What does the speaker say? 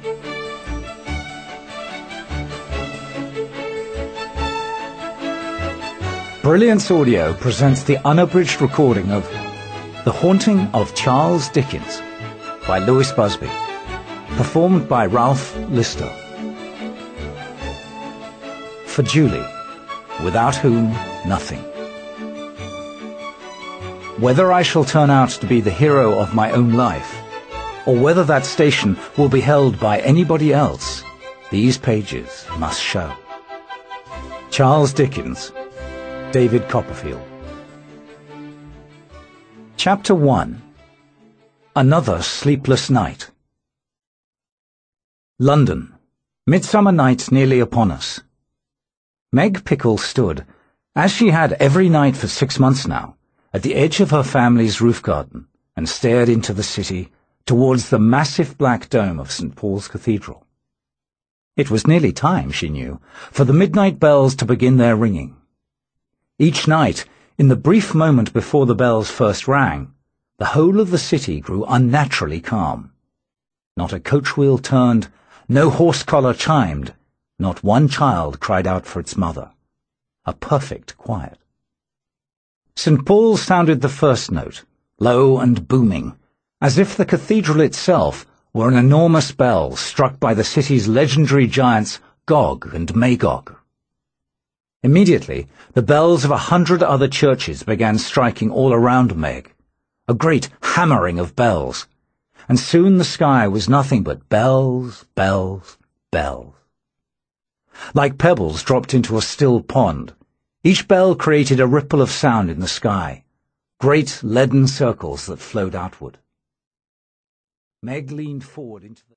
Brilliance Audio presents the unabridged recording of The Haunting of Charles Dickens by Lewis Busby, performed by Ralph Lister. For Julie, without whom nothing. Whether I shall turn out to be the hero of my own life, or whether that station will be held by anybody else, these pages must show. Charles Dickens, David Copperfield. Chapter 1. Another Sleepless Night. London. Midsummer night nearly upon us. Meg Pickle stood, as she had every night for 6 months now, at the edge of her family's roof garden, and stared into the city towards the massive black dome of St. Paul's Cathedral. It was nearly time, she knew, for the midnight bells to begin their ringing. Each night, in the brief moment before the bells first rang, the whole of the city grew unnaturally calm. Not a coach wheel turned, no horse collar chimed, not one child cried out for its mother. A perfect quiet. St. Paul's sounded the first note, low and booming, as if the cathedral itself were an enormous bell struck by the city's legendary giants Gog and Magog. Immediately, the bells of 100 other churches began striking all around Meg, a great hammering of bells, and soon the sky was nothing but bells, bells, bells. Like pebbles dropped into a still pond, each bell created a ripple of sound in the sky, great leaden circles that flowed outward. Meg leaned forward into the